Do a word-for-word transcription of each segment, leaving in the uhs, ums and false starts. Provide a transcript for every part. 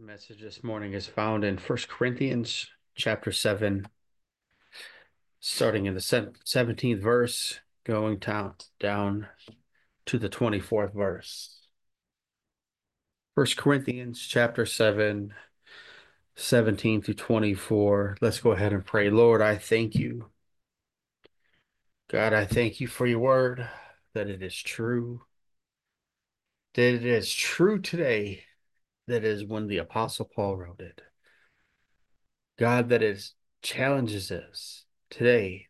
Message this morning is found in First Corinthians chapter seven, starting in the seventeenth verse, going down, down to the twenty-fourth verse. First Corinthians chapter seven, seventeen through twenty-four. Let's go ahead and pray. Lord, I thank you. God, I thank you for your word, that it is true, that it is true today, that is when the Apostle Paul wrote it. God, that it challenges us today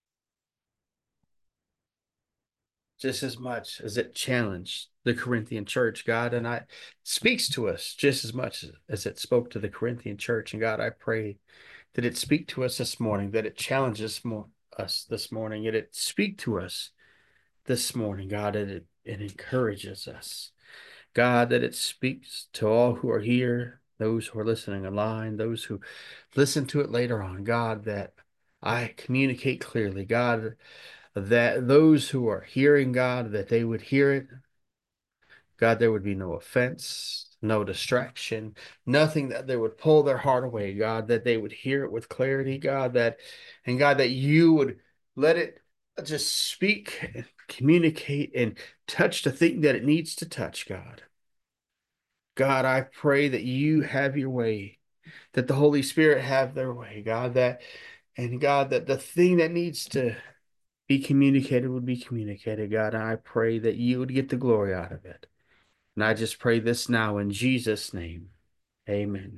just as much as it challenged the Corinthian church, God, and I speaks to us just as much as it spoke to the Corinthian church. And God, I pray that it speak to us this morning, that it challenges more, us this morning, that it speak to us this morning, God, that it, it encourages us. God, that it speaks to all who are here, those who are listening online, those who listen to it later on, God, that I communicate clearly, God, that those who are hearing God, that they would hear it. God, there would be no offense, no distraction, nothing that they would pull their heart away, God, that they would hear it with clarity, God, that, and God, that you would let it just speak and communicate and touch the thing that it needs to touch, God. God, I pray that you have your way, that the Holy Spirit have their way, God, that, and God, that the thing that needs to be communicated would be communicated, God. And I pray that you would get the glory out of it. And I just pray this now in Jesus' name. Amen.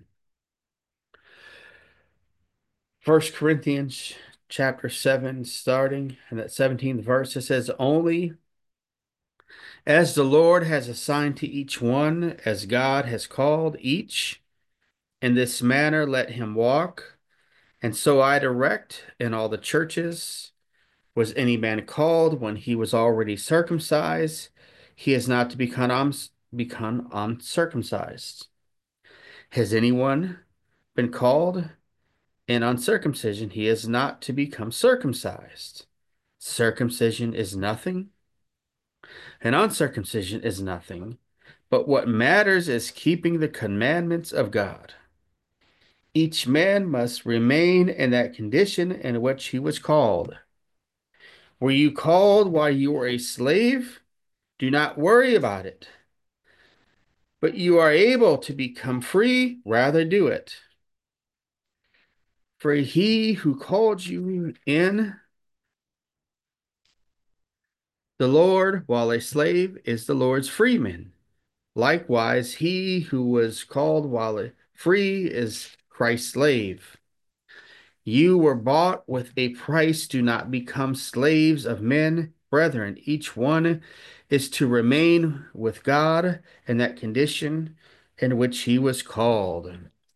First Corinthians chapter seven, starting in that seventeenth verse, it says, Only as the Lord has assigned to each one, as God has called each, in this manner let him walk. And so I direct in all the churches. Was any man called when he was already circumcised? He is not to become, um, become uncircumcised. Has anyone been called in uncircumcision? He is not to become circumcised. Circumcision is nothing, and uncircumcision is nothing. But what matters is keeping the commandments of God. Each man must remain in that condition in which he was called. Were you called while you were a slave? Do not worry about it. But you are able to become free, rather do it. For he who called you in the Lord while a slave is the Lord's freeman. Likewise, he who was called while free is Christ's slave. You were bought with a price. Do not become slaves of men. Brethren, each one is to remain with God in that condition in which he was called.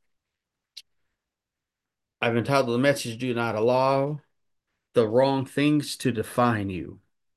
I've entitled the message, Do Not Allow the Wrong Things to Define You.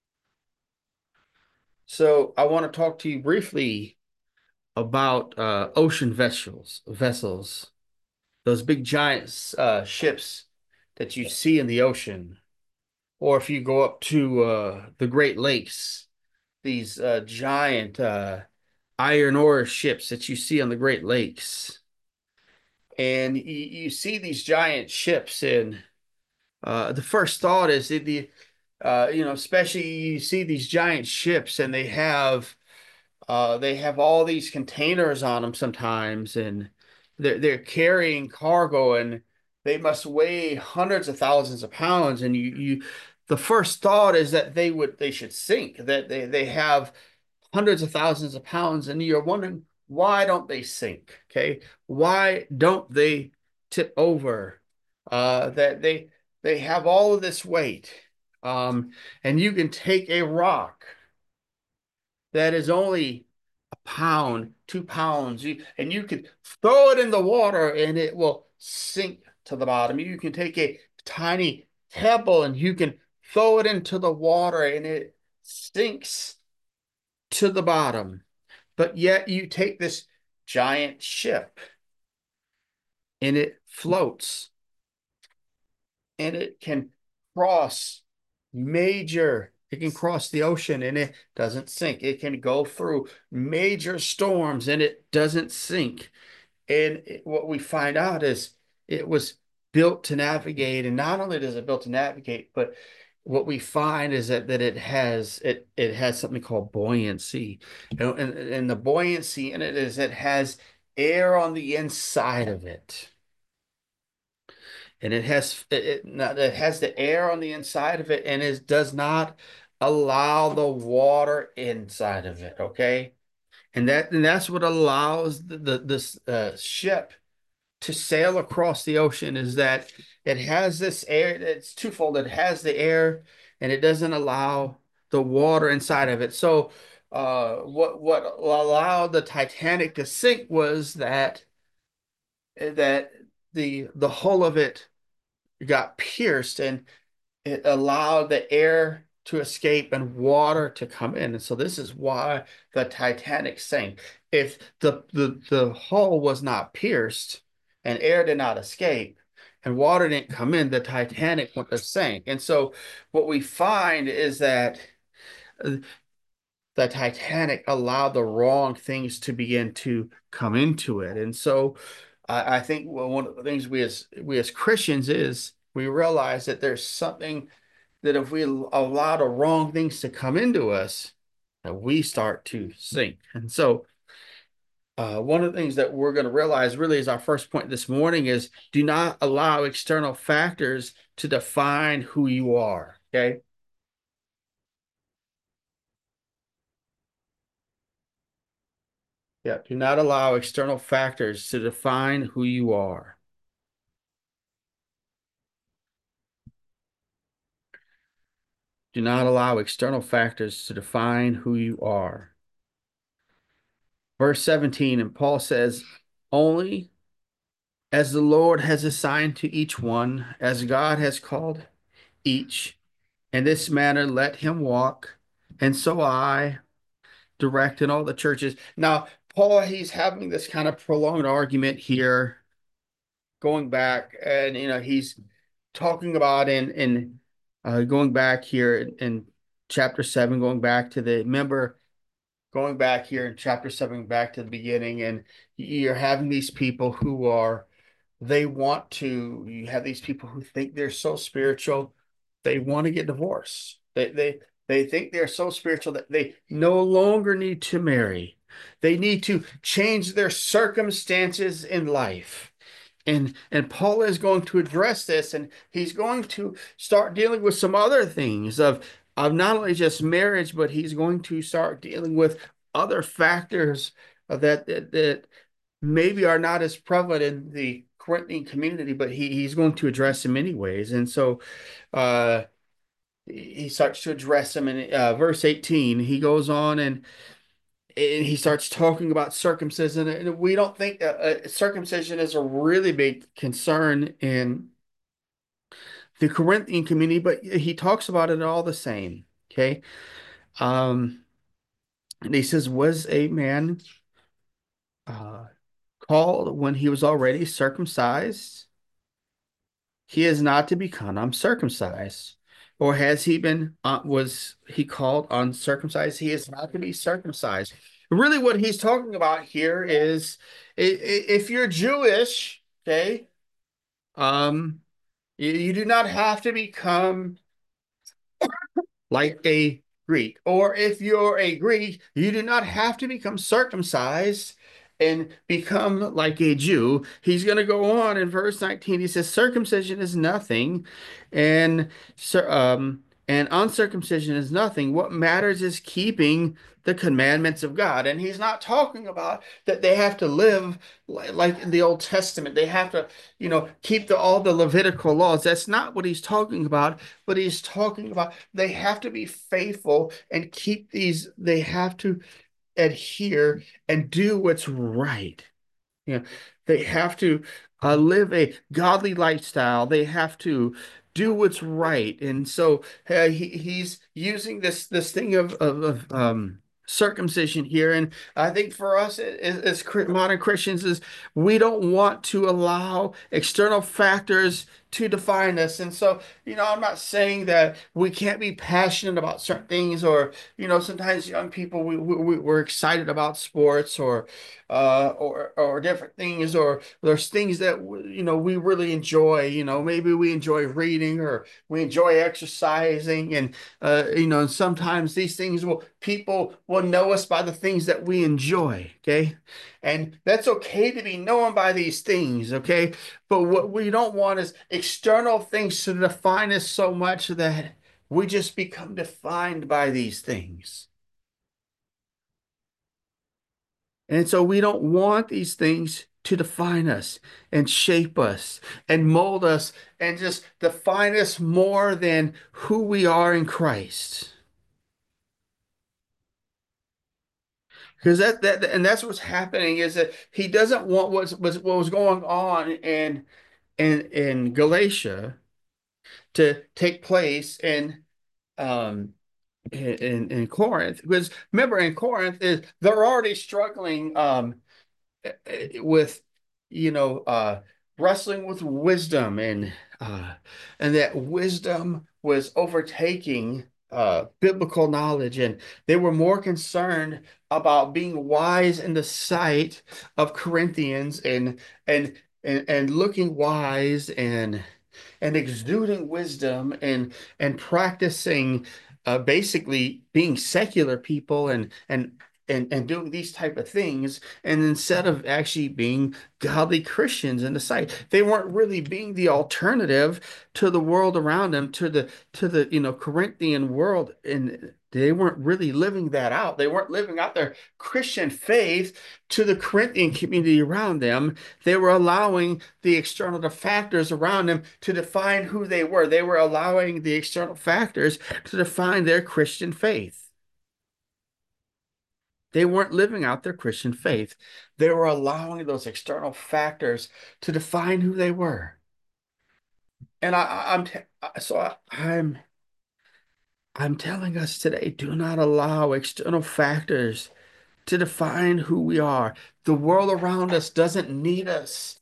So I want to talk to you briefly about uh, ocean vessels, vessels, those big giant uh, ships that you see in the ocean. Or if you go up to uh, the Great Lakes, these uh, giant uh, iron ore ships that you see on the Great Lakes. And you, you see these giant ships, and uh, the first thought is that the, uh, you know, especially you see these giant ships, and they have uh, they have all these containers on them sometimes, and they're they're carrying cargo, and they must weigh hundreds of thousands of pounds. And you you, the first thought is that they would they should sink, that they they have hundreds of thousands of pounds, and you're wondering why don't they sink? Okay, why don't they tip over? Uh, that they they have all of this weight, um, and you can take a rock that is only a pound, two pounds, you, and you can throw it in the water and it will sink to the bottom. You can take a tiny pebble and you can throw it into the water and it sinks to the bottom. But yet you take this giant ship and it floats and it can cross major, it can cross the ocean and it doesn't sink. It can go through major storms and it doesn't sink. And it- what we find out is it was built to navigate. And not only does it built to navigate, but what we find is that that it has it it has something called buoyancy. You know, and, and the buoyancy in it is it has air on the inside of it. And it has it, it, not- it has the air on the inside of it, and it does not allow the water inside of it. Okay. And that and that's what allows the, the this uh, ship to sail across the ocean, is that it has this air. It's twofold. It has the air, and it doesn't allow the water inside of it. So uh, what what allowed the Titanic to sink was that that the the hull of it got pierced, and it allowed the air to escape and water to come in. And so this is why the Titanic sank. If the the, the hull was not pierced and air did not escape and water didn't come in, the Titanic would have sank. And so what we find is that uh, the Titanic allowed the wrong things to begin to come into it. And so I, I think, well, one of the things we as we as Christians is we realize that there's something that if we allow the wrong things to come into us, that we start to sink. And so, uh, one of the things that we're going to realize really is our first point this morning is do not allow external factors to define who you are. Okay. Yeah. Do not allow external factors to define who you are. Do not allow external factors to define who you are. Verse seventeen, and Paul says, only as the Lord has assigned to each one, as God has called each, in this manner let him walk. And so I direct in all the churches. Now, Paul, he's having this kind of prolonged argument here, going back, and you know, he's talking about in in uh, going back here in, in chapter seven, going back to the member, going back here in chapter seven, back to the beginning, and you're having these people who are they want to you have these people who think they're so spiritual, they want to get divorced. They they they think they're so spiritual that they no longer need to marry. They need to change their circumstances in life. And and Paul is going to address this, and he's going to start dealing with some other things of of not only just marriage, but he's going to start dealing with other factors that that, that maybe are not as prevalent in the Corinthian community, but he, he's going to address them anyways. And so uh, he starts to address them in uh, verse eighteen. He goes on and, and he starts talking about circumcision. And we don't think uh, uh, circumcision is a really big concern in the Corinthian community, but he talks about it all the same. Okay. Um, and he says, was a man uh, called when he was already circumcised? He is not to become uncircumcised. Or has he been, uh, was he called uncircumcised? He is not to be circumcised. Really, what he's talking about here is if you're Jewish, okay, um, you, you do not have to become like a Greek. Or if you're a Greek, you do not have to become circumcised and become like a Jew. He's going to go on in verse nineteen. He says, circumcision is nothing, and um, and uncircumcision is nothing. What matters is keeping the commandments of God. And he's not talking about that they have to live like, like in the Old Testament. They have to, you know, keep the, all the Levitical laws. That's not what he's talking about. But he's talking about they have to be faithful and keep these, they have to adhere and do what's right. You know, they have to uh, live a godly lifestyle. They have to do what's right. And so uh, he, he's using this this thing of, of, of um circumcision here. And I think for us as, as modern Christians is we don't want to allow external factors to define us. And so, you know, I'm not saying that we can't be passionate about certain things or, you know, sometimes young people, we, we, we're excited about sports or, uh, or, or different things, or there's things that, you know, we really enjoy, you know, maybe we enjoy reading or we enjoy exercising and, uh, you know, and sometimes these things will, people will know us by the things that we enjoy, okay? And that's okay to be known by these things, okay? But what we don't want is external things to define us so much that we just become defined by these things. And so we don't want these things to define us and shape us and mold us and just define us more than who we are in Christ. Because that that and that's what's happening is that he doesn't want what's, what's what was going on in in in Galatia to take place in um in in Corinth. Because remember in Corinth is they're already struggling um with you know uh wrestling with wisdom and uh and that wisdom was overtaking uh biblical knowledge, and they were more concerned about being wise in the sight of Corinthians and and and, and looking wise and and exuding wisdom and and practicing uh, basically being secular people and and and and doing these type of things, and instead of actually being godly Christians in the sight, they weren't really being the alternative to the world around them, to the to the you know Corinthian world, and they weren't really living that out. They weren't living out their Christian faith to the Corinthian community around them. They were allowing the external factors around them to define who they were. They were allowing the external factors to define their Christian faith. They weren't living out their Christian faith. They were allowing those external factors to define who they were. And I, I'm t so I, I'm I'm telling us today, do not allow external factors to define who we are. The world around us doesn't need us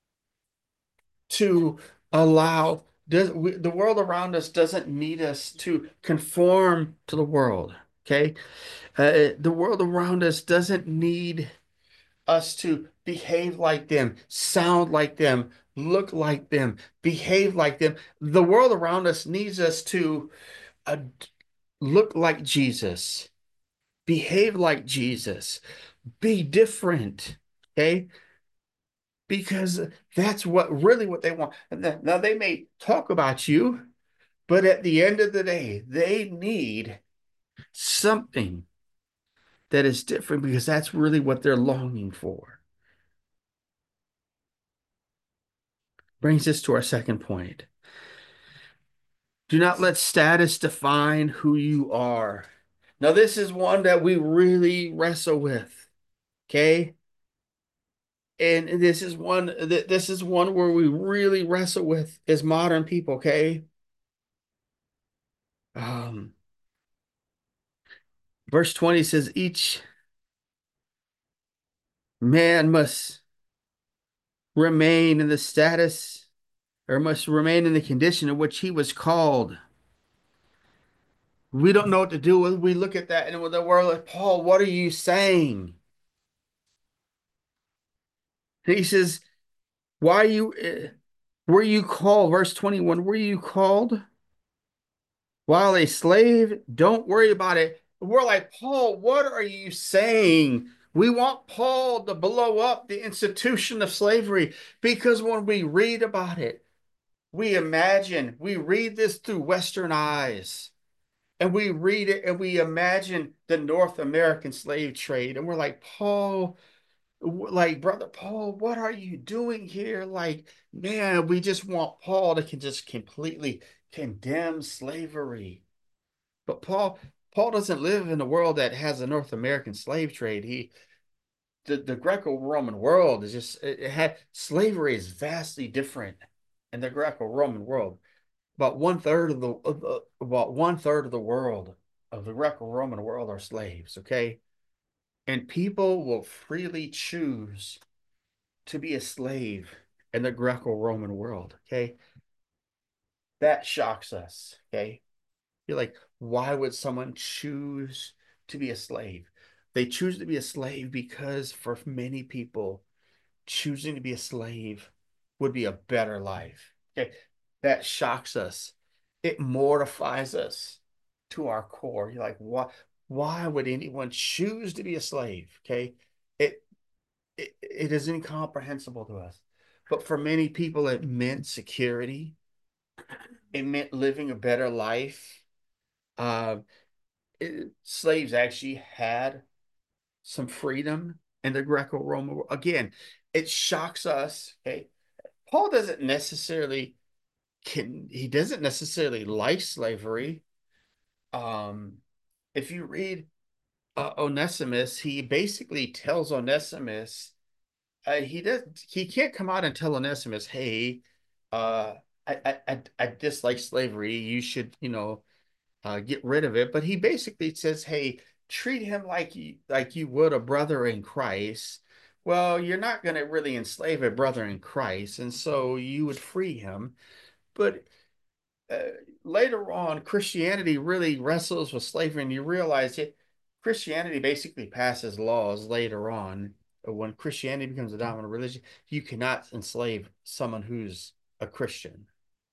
to allow does we, the world around us doesn't need us to conform to the world. Okay, uh, the world around us doesn't need us to behave like them, sound like them, look like them, behave like them. The world around us needs us to uh, look like Jesus, behave like Jesus, be different. Okay, because that's what really what they want. Now they may talk about you, but at the end of the day, they need something that is different because that's really what they're longing for. Brings us to our second point. Do not let status define who you are. Now, this is one that we really wrestle with, okay? And this is one that this is one where we really wrestle with as modern people, okay? Um, verse twenty says, each man must remain in the status or must remain in the condition in which he was called. We don't know what to do with. We look at that and with the world like, Paul, what are you saying? And he says, why you uh, were you called? Verse twenty-one, were you called while a slave? Don't worry about it. We're like, Paul, what are you saying? We want Paul to blow up the institution of slavery because when we read about it, we imagine, we read this through Western eyes. And we read it and we imagine the North American slave trade. And we're like, Paul, like, brother Paul, what are you doing here? Like, man, we just want Paul to can just completely condemn slavery. But Paul, Paul doesn't live in a world that has a North American slave trade. He, the, the Greco-Roman world is just, it, it had slavery is vastly different in the Greco-Roman world. About one third of the, of the about one third of the world of the Greco-Roman world are slaves, okay? And people will freely choose to be a slave in the Greco-Roman world, okay? That shocks us, okay? You're like, why would someone choose to be a slave? They choose to be a slave because for many people, choosing to be a slave would be a better life. Okay. That shocks us. It mortifies us to our core. You're like, why, why would anyone choose to be a slave? Okay. It, it, it is incomprehensible to us. But for many people, it meant security. It meant living a better life. Uh, it, slaves actually had some freedom in the Greco-Roman world. Again, it shocks us. Okay. Paul doesn't necessarily can he doesn't necessarily like slavery. Um, if you read uh, Onesimus, he basically tells Onesimus uh, he does he can't come out and tell Onesimus, "Hey, uh, I I I dislike slavery. You should, you know, uh, get rid of it." But he basically says, "Hey, treat him like you like you would a brother in Christ." Well, you're not going to really enslave a brother in Christ, and so you would free him. But uh, later on, Christianity really wrestles with slavery, and you realize it. Christianity basically passes laws later on. When Christianity becomes a dominant religion, you cannot enslave someone who's a Christian.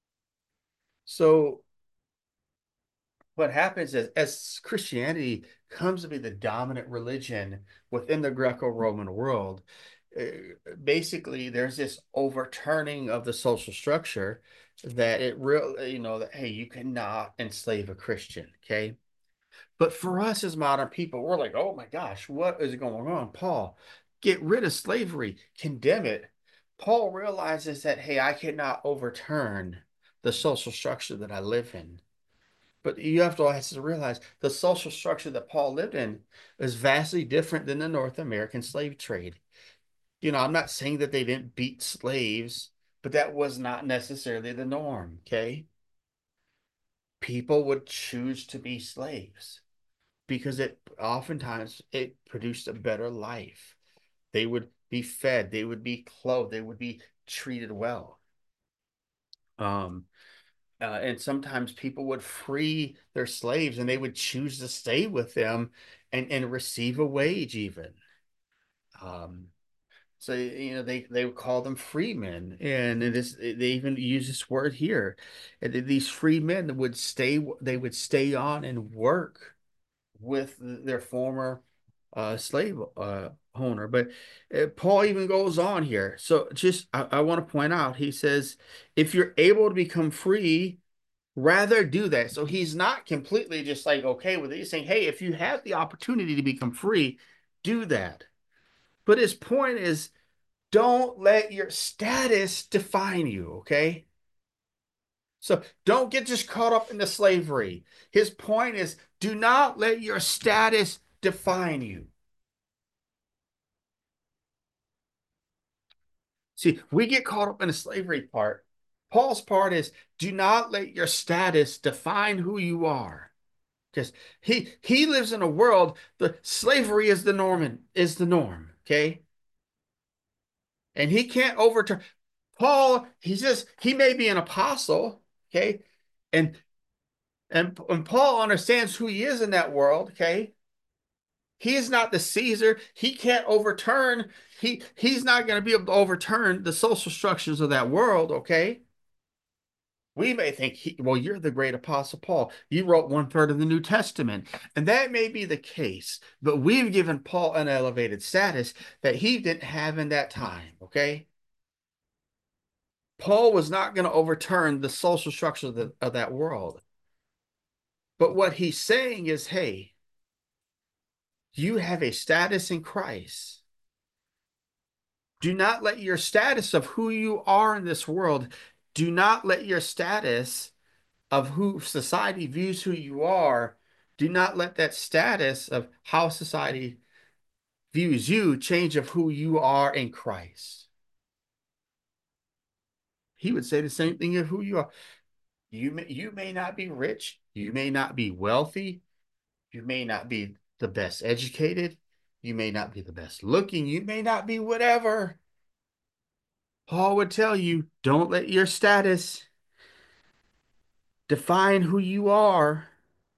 So what happens is, as Christianity comes to be the dominant religion within the Greco-Roman world, uh, basically there's this overturning of the social structure that it real you know that hey, you cannot enslave a Christian, okay? But for us as modern people, we're like, oh my gosh, what is going on? Paul, get rid of slavery, condemn it. Paul realizes that hey, I cannot overturn the social structure that I live in. But you have to also realize the social structure that Paul lived in is vastly different than the North American slave trade. You know, I'm not saying that they didn't beat slaves, but that was not necessarily the norm. Okay. People would choose to be slaves because it oftentimes it produced a better life. They would be fed, they would be clothed, they would be treated well. Um, Uh, and sometimes people would free their slaves and they would choose to stay with them and, and receive a wage even. Um, so, you know, they, they would call them free men. And it is, they even use this word here. And these free men would stay, they would stay on and work with their former uh, slave uh, owner. But uh, Paul even goes on here. So just, I, I want to point out, he says, if you're able to become free, rather do that. So he's not completely just like okay with it. He's saying, hey, if you have the opportunity to become free, do that. But his point is don't let your status define you, okay? So don't get just caught up in the slavery. His point is do not let your status define you. See, we get caught up in the slavery part. Paul's part is do not let your status define who you are. Because he he lives in a world the slavery is the norm is the norm, okay? And he can't overturn Paul. He's just he may be an apostle, okay? And and and Paul understands who he is in that world, okay? He is not the Caesar. He can't overturn. He he's not going to be able to overturn the social structures of that world, okay? We may think, he, well, you're the great apostle Paul. You wrote one third of the New Testament. And that may be the case, but we've given Paul an elevated status that he didn't have in that time. Okay. Paul was not going to overturn the social structure of, the, of that world. But what he's saying is, hey, you have a status in Christ. Do not let your status of who you are in this world, do not let your status of who society views who you are, do not let that status of how society views you change of who you are in Christ. He would say the same thing of who you are. You may, you may not be rich, you may not be wealthy, You may not be the best educated. You may not be the best looking. You may not be whatever. Paul would tell you, don't let your status define who you are.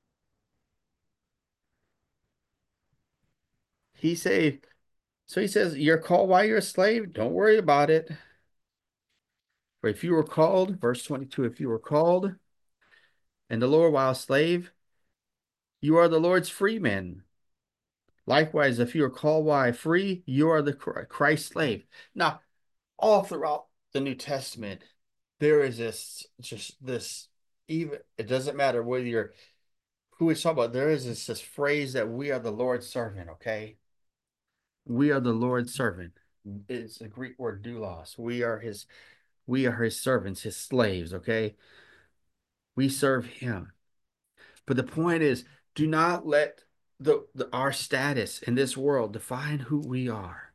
He said, so he says, you're called while you're a slave. Don't worry about it. For if you were called, verse twenty-two, if you were called and the Lord while a slave, you are the Lord's free men. Likewise, if you are called while free, you are the Christ slave. Now, all throughout the New Testament, there is this just this even it doesn't matter whether you're who we talk about, there is this, this phrase that we are the Lord's servant, okay? We are the Lord's servant. It's a Greek word doulos. We are his we are his servants, his slaves, okay? We serve him. But the point is, do not let the, the our status in this world define who we are.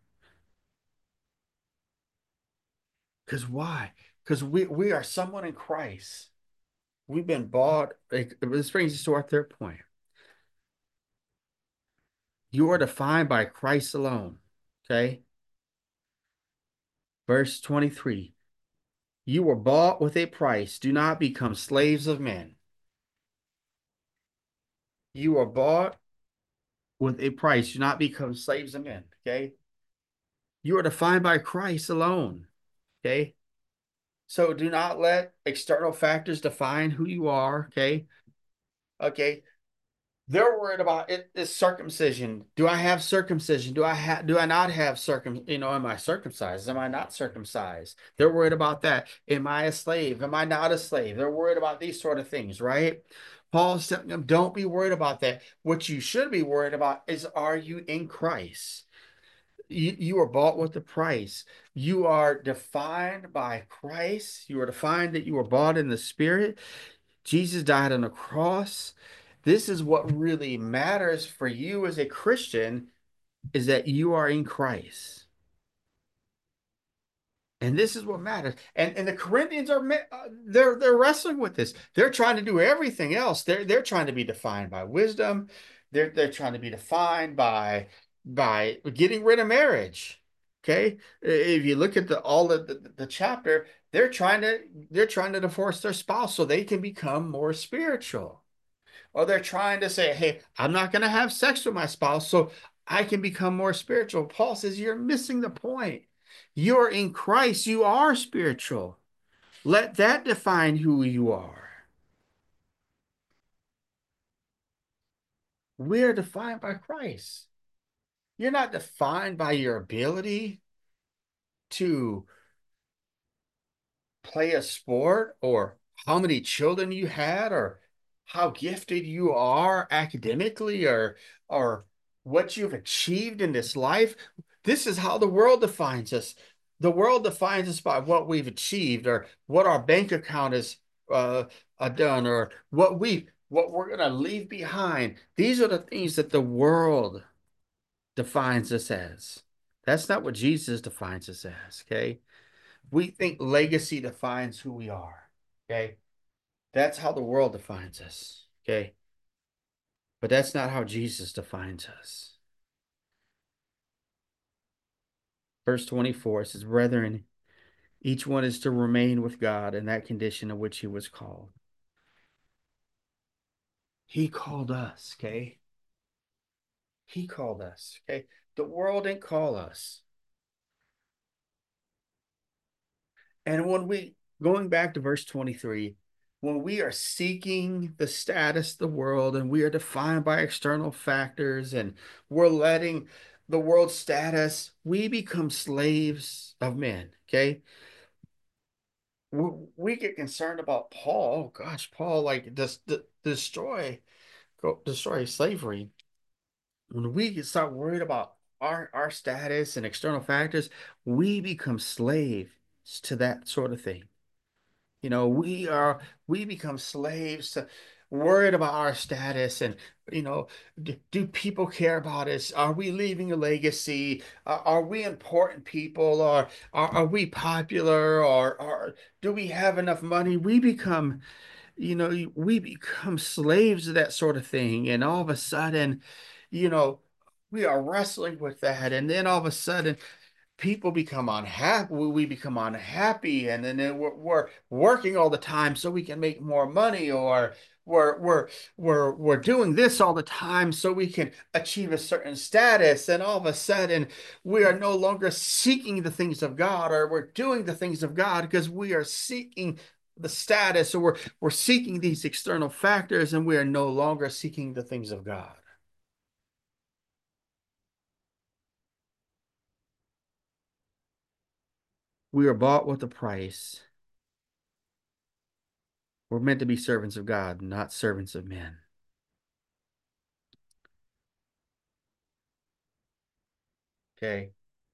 Because why? Because we we are someone in Christ. We've been bought. Like, this brings us to our third point. You are defined by Christ alone. Okay. Verse twenty-three. You were bought with a price. Do not become slaves of men. You are bought with a price. Do not become slaves of men. Okay. You are defined by Christ alone. Okay. So do not let external factors define who you are. Okay. Okay. They're worried about it is circumcision. Do I have circumcision? Do I have do I not have circum, you know, am I circumcised? Am I not circumcised? They're worried about that. Am I a slave? Am I not a slave? They're worried about these sort of things, right? Paul's telling them, don't be worried about that. What you should be worried about is, are you in Christ? You, you are bought with the price. You are defined by Christ. You are defined that you are bought in the Spirit. Jesus died on the cross. This is what really matters for you as a Christian, is that you are in Christ. And this is what matters. And and the Corinthians are uh, they're they're wrestling with this. They're trying to do everything else. They're they're trying to be defined by wisdom. They're they're trying to be defined by by getting rid of marriage. Okay? If you look at the all of the, the chapter, they're trying to they're trying to divorce their spouse so they can become more spiritual. Or they're trying to say, hey, I'm not going to have sex with my spouse so I can become more spiritual. Paul says, you're missing the point. You're in Christ. You are spiritual. Let that define who you are. We're defined by Christ. You're not defined by your ability to play a sport or how many children you had or how gifted you are academically or or what you've achieved in this life. This is how the world defines us. The world defines us by what we've achieved or what our bank account has uh, uh, done or what we what we're going to leave behind. These are the things that the world defines us as. That's not what Jesus defines us as, okay? We think legacy defines who we are. Okay. That's how the world defines us. Okay. But that's not how Jesus defines us. Verse twenty-four says, brethren, each one is to remain with God in that condition in which he was called. He called us. Okay. He called us. Okay. The world didn't call us. And when we, going back to verse twenty-three, when we are seeking the status of the world and we are defined by external factors and we're letting the world's status, we become slaves of men. Okay. We, we get concerned about Paul. Oh gosh, Paul, like, does destroy, go destroy slavery. When we start worried about our, our status and external factors, we become slaves to that sort of thing. You know, we are we become slaves to worried about our status and you know, do, do people care about us? Are we leaving a legacy? Uh, are we important people? Or are, are we popular? Or, or do we have enough money? We become you know, we become slaves to that sort of thing. And all of a sudden, you know, we are wrestling with that. And then all of a sudden, people become unhappy. We become unhappy, and then we're, we're working all the time so we can make more money, or we're we're we're we're doing this all the time so we can achieve a certain status. And all of a sudden, we are no longer seeking the things of God, or we're doing the things of God because we are seeking the status, or we're we're seeking these external factors, and we are no longer seeking the things of God. We are bought with a price. We're meant to be servants of God, not servants of men. Okay.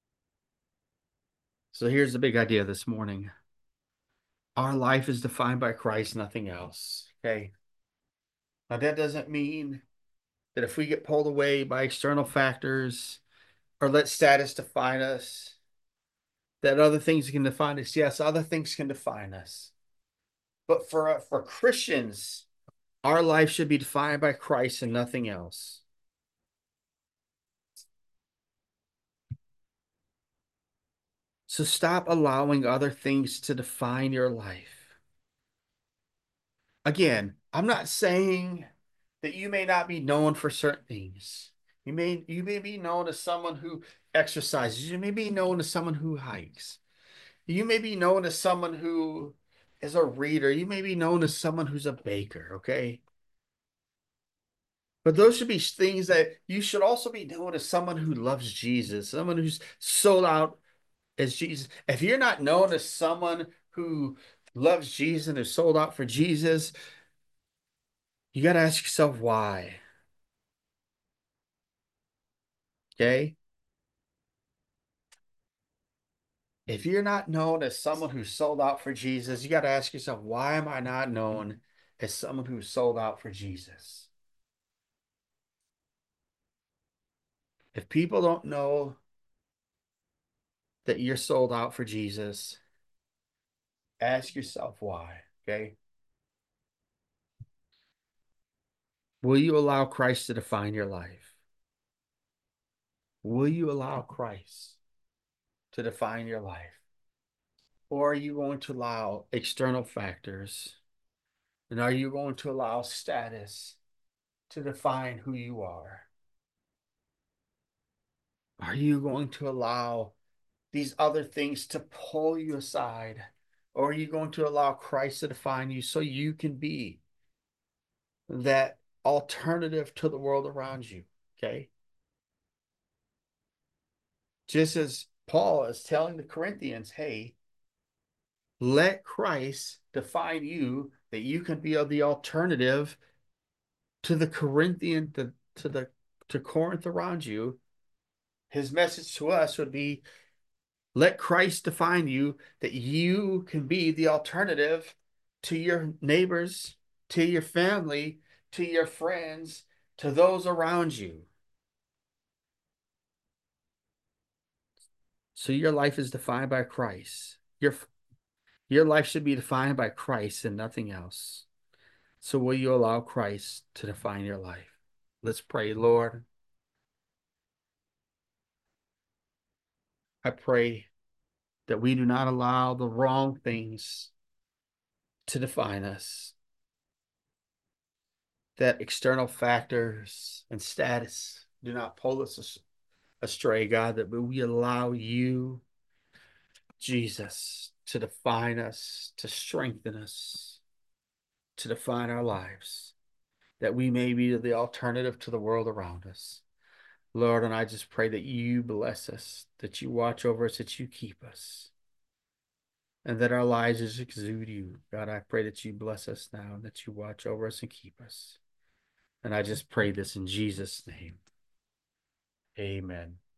So here's the big idea this morning. Our life is defined by Christ, nothing else. Okay. Now, that doesn't mean that if we get pulled away by external factors or let status define us, that other things can define us. Yes, other things can define us. But for, for Christians, our life should be defined by Christ and nothing else. So stop allowing other things to define your life. Again, I'm not saying that you may not be known for certain things. You may you may be known as someone who exercises. You may be known as someone who hikes. You may be known as someone who is a reader. You may be known as someone who's a baker, okay? But those should be things that you should also be known as someone who loves Jesus, someone who's sold out as Jesus. If you're not known as someone who loves Jesus and is sold out for Jesus, you got to ask yourself why, okay? If you're not known as someone who's sold out for Jesus, you got to ask yourself, why am I not known as someone who's sold out for Jesus? If people don't know that you're sold out for Jesus, ask yourself why, okay? Will you allow Christ to define your life? Will you allow Christ to define your life? Or are you going to allow external factors? And are you going to allow status to define who you are? Are you going to allow these other things to pull you aside? Or are you going to allow Christ to define you so you can be that alternative to the world around you? Okay. Just as Paul is telling the Corinthians, hey, let Christ define you that you can be the alternative to the Corinthian, to, to the to Corinth around you. His message to us would be, let Christ define you that you can be the alternative to your neighbors, to your family, to your friends, to those around you. So your life is defined by Christ. Your your life should be defined by Christ and nothing else. So will you allow Christ to define your life? Let's pray, Lord. I pray that we do not allow the wrong things to define us, that external factors and status do not pull us astray, God, that we allow you, Jesus, to define us, to strengthen us, to define our lives, that we may be the alternative to the world around us. Lord, and I just pray that you bless us, that you watch over us, that you keep us, and that our lives just exude you. God, I pray that you bless us now, and that you watch over us and keep us. And I just pray this in Jesus' name. Amen.